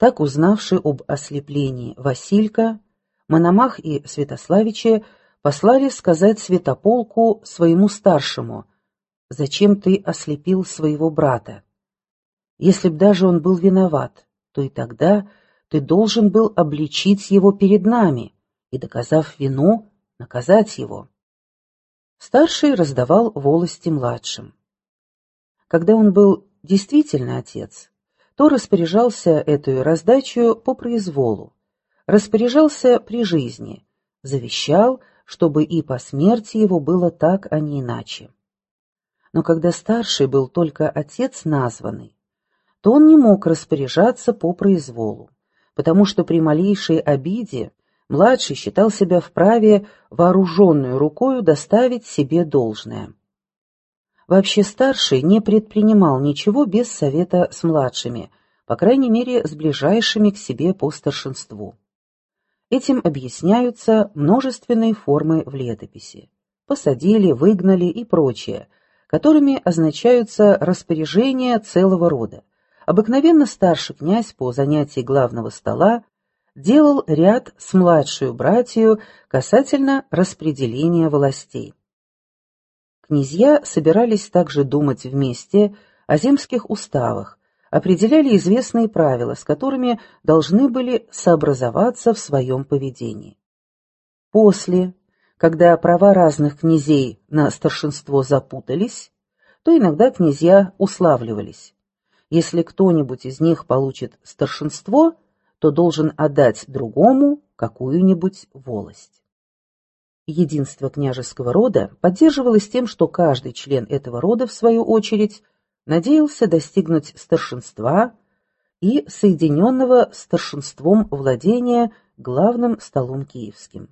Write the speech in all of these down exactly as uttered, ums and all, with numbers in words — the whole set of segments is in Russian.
Так, узнавши об ослеплении Василька, Мономах и Святославичи послали сказать Святополку своему старшему: «Зачем ты ослепил своего брата? Если б даже он был виноват, то и тогда ты должен был обличить его перед нами и, доказав вину, наказать его». Старший раздавал волости младшим. Когда он был действительно отец, то распоряжался этой раздачей по произволу, распоряжался при жизни, завещал, чтобы и по смерти его было так, а не иначе. Но когда старший был только отец названный, то он не мог распоряжаться по произволу, потому что при малейшей обиде младший считал себя вправе вооруженную рукою доставить себе должное. Вообще старший не предпринимал ничего без совета с младшими, по крайней мере с ближайшими к себе по старшинству. Этим объясняются множественные формы в летописи: посадили, выгнали и прочее, которыми означаются распоряжения целого рода. Обыкновенно старший князь по занятии главного стола делал ряд с младшую братью касательно распределения властей. Князья собирались также думать вместе о земских уставах, определяли известные правила, с которыми должны были сообразоваться в своем поведении. После, когда права разных князей на старшинство запутались, то иногда князья уславливались: если кто-нибудь из них получит старшинство, то должен отдать другому какую-нибудь волость. Единство княжеского рода поддерживалось тем, что каждый член этого рода, в свою очередь, надеялся достигнуть старшинства и соединенного старшинством владения главным столом киевским.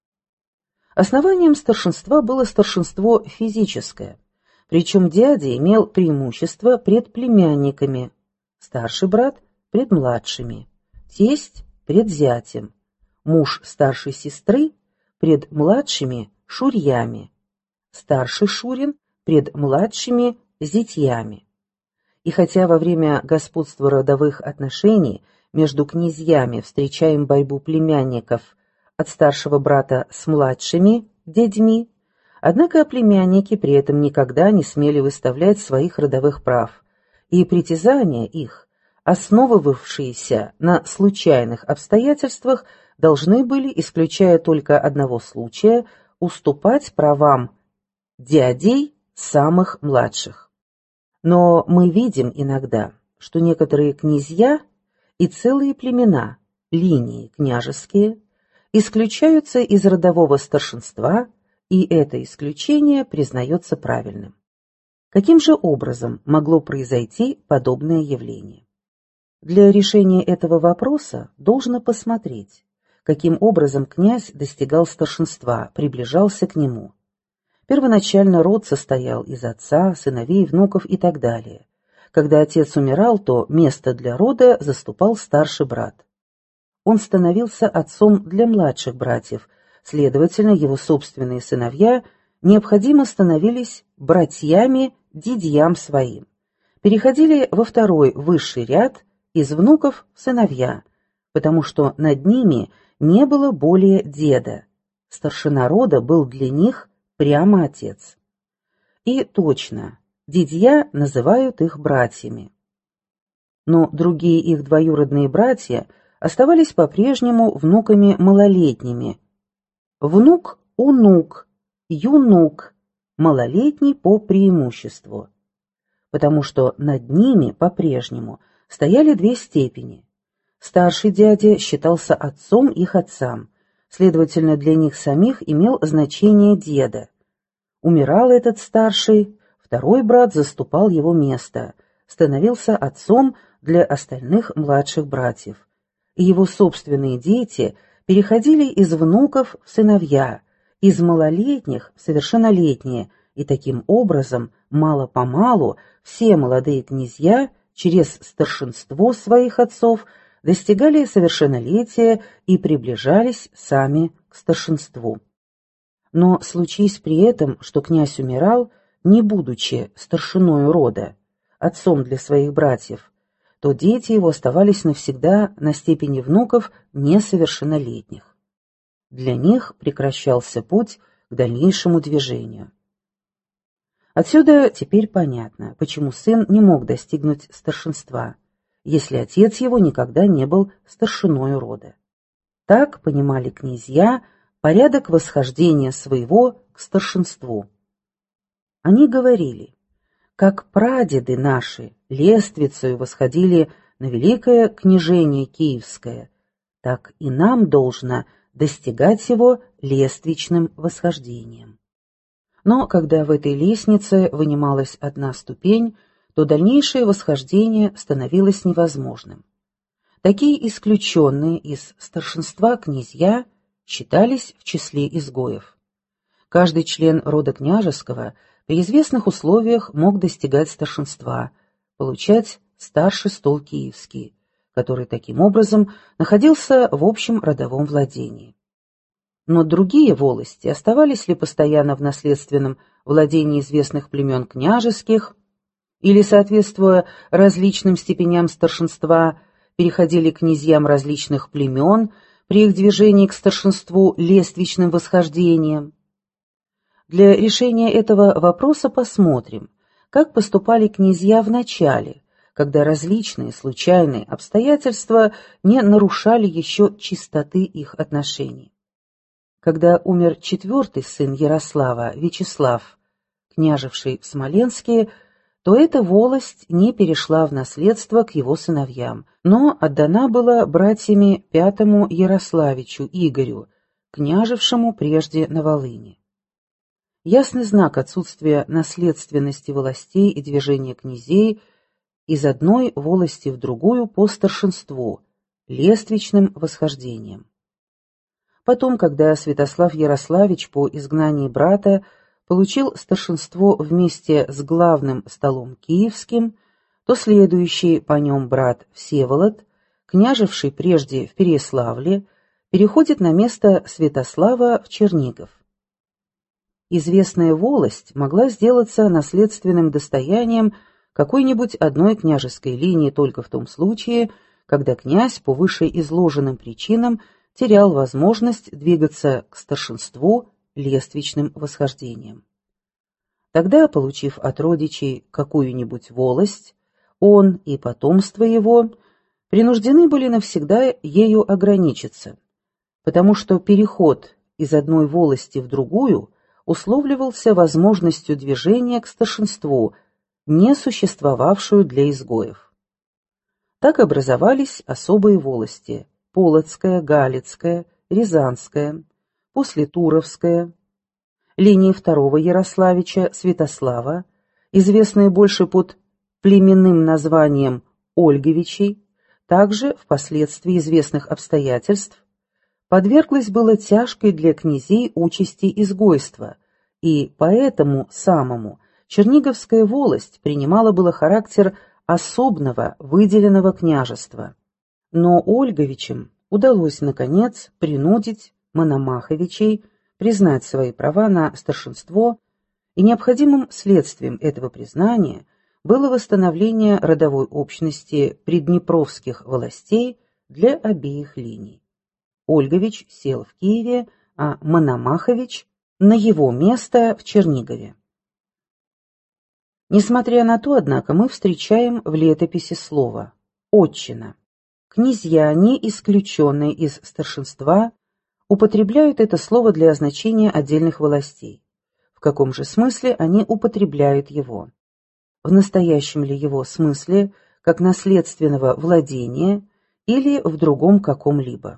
Основанием старшинства было старшинство физическое, причем дядя имел преимущество пред племянниками, старший брат пред младшими, тесть пред зятем, муж старшей сестры пред младшими шурьями, старший шурин пред младшими зятьями. И хотя во время господства родовых отношений между князьями встречаем борьбу племянников от старшего брата с младшими дядьми, однако племянники при этом никогда не смели выставлять своих родовых прав, и притязания их, основывавшиеся на случайных обстоятельствах, должны были, исключая только одного случая, уступать правам дядей самых младших. Но мы видим иногда, что некоторые князья и целые племена, линии княжеские, исключаются из родового старшинства, и это исключение признается правильным. Каким же образом могло произойти подобное явление? Для решения этого вопроса должно посмотреть, каким образом князь достигал старшинства, приближался к нему. Первоначально род состоял из отца, сыновей, внуков и так далее. Когда отец умирал, то место для рода заступал старший брат. Он становился отцом для младших братьев, следовательно, его собственные сыновья необходимо становились братьями дядьям своим, переходили во второй высший ряд из внуков в сыновья, потому что над ними не было более деда. Старшина рода был для них прямо отец. И точно, дядья называют их братьями. Но другие их двоюродные братья оставались по-прежнему внуками малолетними. Внук – унук, юнук, малолетний по преимуществу, потому что над ними по-прежнему стояли две степени. Старший дядя считался отцом их отцам, следовательно, для них самих имел значение деда. Умирал этот старший, второй брат заступал его место, становился отцом для остальных младших братьев, и его собственные дети переходили из внуков в сыновья, из малолетних в совершеннолетние, и таким образом, мало-помалу, все молодые князья через старшинство своих отцов достигали совершеннолетия и приближались сами к старшинству. Но случись при этом, что князь умирал, не будучи старшиною рода, отцом для своих братьев, то дети его оставались навсегда на степени внуков несовершеннолетних. Для них прекращался путь к дальнейшему движению. Отсюда теперь понятно, почему сын не мог достигнуть старшинства, если отец его никогда не был старшиной рода. Так понимали князья порядок восхождения своего к старшинству. Они говорили: как прадеды наши лествицею восходили на великое княжение Киевское, так и нам должно достигать его лествичным восхождением. Но когда в этой лестнице вынималась одна ступень, то дальнейшее восхождение становилось невозможным. Такие исключенные из старшинства князья считались в числе изгоев. Каждый член рода княжеского при известных условиях мог достигать старшинства, получать старший стол киевский, который таким образом находился в общем родовом владении. Но другие волости оставались ли постоянно в наследственном владении известных племен княжеских, или, соответствуя различным степеням старшинства, переходили к князьям различных племен при их движении к старшинству лествичным восхождением. Для решения этого вопроса посмотрим, как поступали князья в начале, когда различные случайные обстоятельства не нарушали еще чистоты их отношений. Когда умер четвертый сын Ярослава, Вячеслав, княжевший в Смоленске, то эта волость не перешла в наследство к его сыновьям, но отдана была братьями пятому Ярославичу Игорю, княжевшему прежде на Волыни. Ясный знак отсутствия наследственности властей и движения князей из одной волости в другую по старшинству, лествичным восхождением. Потом, когда Святослав Ярославич по изгнании брата получил старшинство вместе с главным столом киевским, то следующий по нем брат Всеволод, княжевший прежде в Переяславле, переходит на место Святослава в Чернигов. Известная волость могла сделаться наследственным достоянием какой-нибудь одной княжеской линии только в том случае, когда князь по вышеизложенным причинам терял возможность двигаться к старшинству лествичным восхождением. Тогда, получив от родичей какую-нибудь волость, он и потомство его принуждены были навсегда ею ограничиться, потому что переход из одной волости в другую условливался возможностью движения к старшинству, не существовавшую для изгоев. Так образовались особые волости – Полоцкая, Галицкая, Рязанская, после Туровская, линии второго Ярославича, Святослава, известные больше под племенным названием Ольговичей, также впоследствии известных обстоятельств, подверглась было тяжкой для князей участи изгойства, и поэтому самому Черниговская волость принимала было характер особного выделенного княжества. Но Ольговичам удалось, наконец, принудить Мономаховичей признать свои права на старшинство, и необходимым следствием этого признания было восстановление родовой общности приднепровских властей для обеих линий. Ольгович сел в Киеве, а Мономахович на его место в Чернигове. Несмотря на то, однако, мы встречаем в летописи слово «отчина». Князья, не исключенные из старшинства, употребляют это слово для означения отдельных властей. В каком же смысле они употребляют его? В настоящем ли его смысле, как наследственного владения, или в другом каком-либо?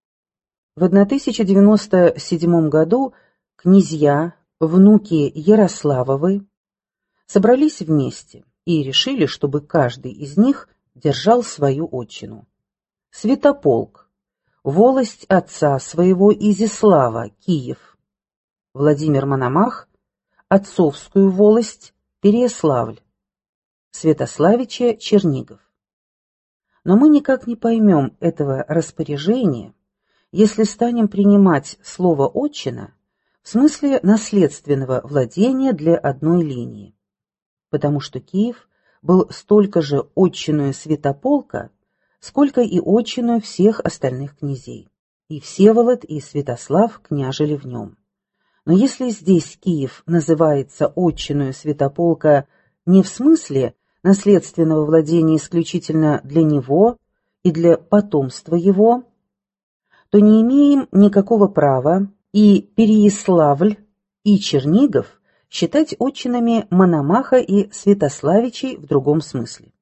В тысяча девяносто седьмом году князья, внуки Ярославовы, собрались вместе и решили, чтобы каждый из них держал свою отчину. Святополк, волость отца своего Изяслава, Киев. Владимир Мономах, отцовскую волость, Переяславль. Святославича, Чернигов. Но мы никак не поймем этого распоряжения, если станем принимать слово «отчина» в смысле наследственного владения для одной линии, потому что Киев был столько же отчиною Святополка, сколько и отчиною всех остальных князей. И Всеволод, и Святослав княжили в нем. Но если здесь Киев называется отчиною Святополка не в смысле наследственного владения исключительно для него и для потомства его, то не имеем никакого права и Переяславль, и Чернигов считать отчинами Мономаха и Святославичей в другом смысле.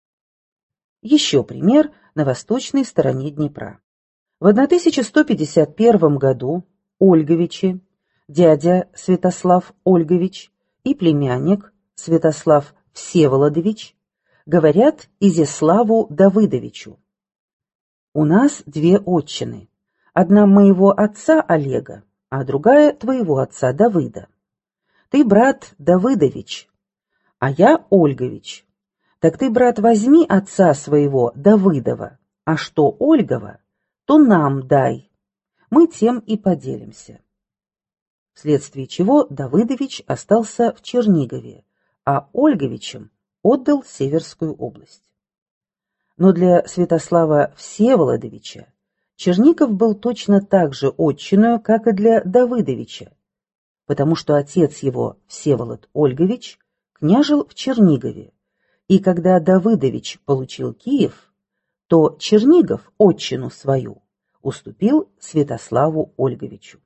Еще пример на восточной стороне Днепра. В тысяча сто пятьдесят первом году Ольговичи, дядя Святослав Ольгович и племянник Святослав Всеволодович, говорят Изяславу Давыдовичу: «У нас две отчины, одна моего отца Олега, а другая твоего отца Давыда. Ты, брат, Давыдович, а я Ольгович. Так ты, брат, возьми отца своего Давыдова, а что Ольгова, то нам дай, мы тем и поделимся». Вследствие чего Давыдович остался в Чернигове, а Ольговичем отдал Северскую область. Но для Святослава Всеволодовича Чернигов был точно так же отчиною, как и для Давыдовича, потому что отец его, Всеволод Ольгович, княжил в Чернигове, и когда Давыдович получил Киев, то Чернигов отчину свою уступил Святославу Ольговичу.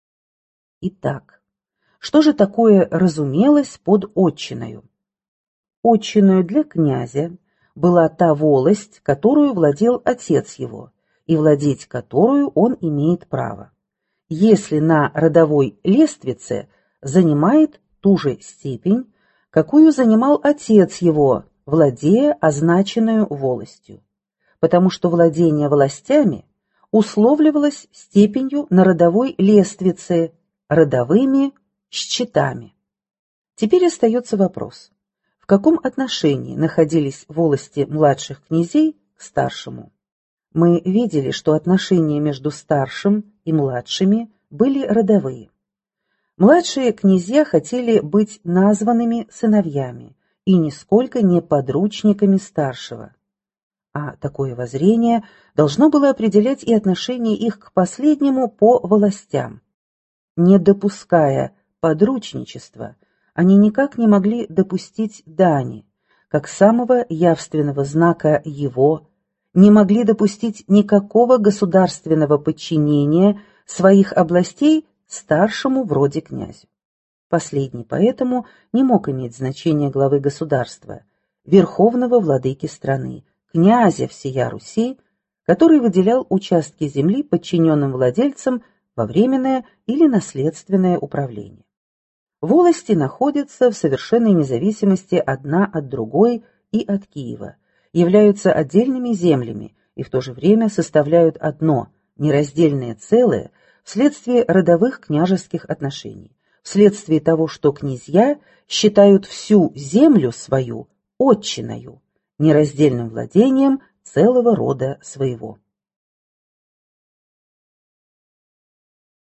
Итак, что же такое разумелось под отчиною? Отчиною для князя была та волость, которую владел отец его, и владеть которую он имеет право, если на родовой лествице занимает ту же степень, какую занимал отец его, владея означенную волостью, потому что владение властями условливалось степенью на родовой лествице, родовыми счетами. Теперь остается вопрос, в каком отношении находились волости младших князей к старшему. Мы видели, что отношения между старшим и младшими были родовые. Младшие князья хотели быть названными сыновьями и нисколько не подручниками старшего. А такое воззрение должно было определять и отношение их к последнему по волостям. Не допуская подручничества, они никак не могли допустить дани, как самого явственного знака его, не могли допустить никакого государственного подчинения своих областей старшему вроде князю. Последний поэтому не мог иметь значения главы государства, верховного владыки страны, князя всея Руси, который выделял участки земли подчиненным владельцам во временное или наследственное управление. Волости находятся в совершенной независимости одна от другой и от Киева, являются отдельными землями и в то же время составляют одно, нераздельное целое вследствие родовых княжеских отношений, вследствие того, что князья считают всю землю свою отчиною, нераздельным владением целого рода своего.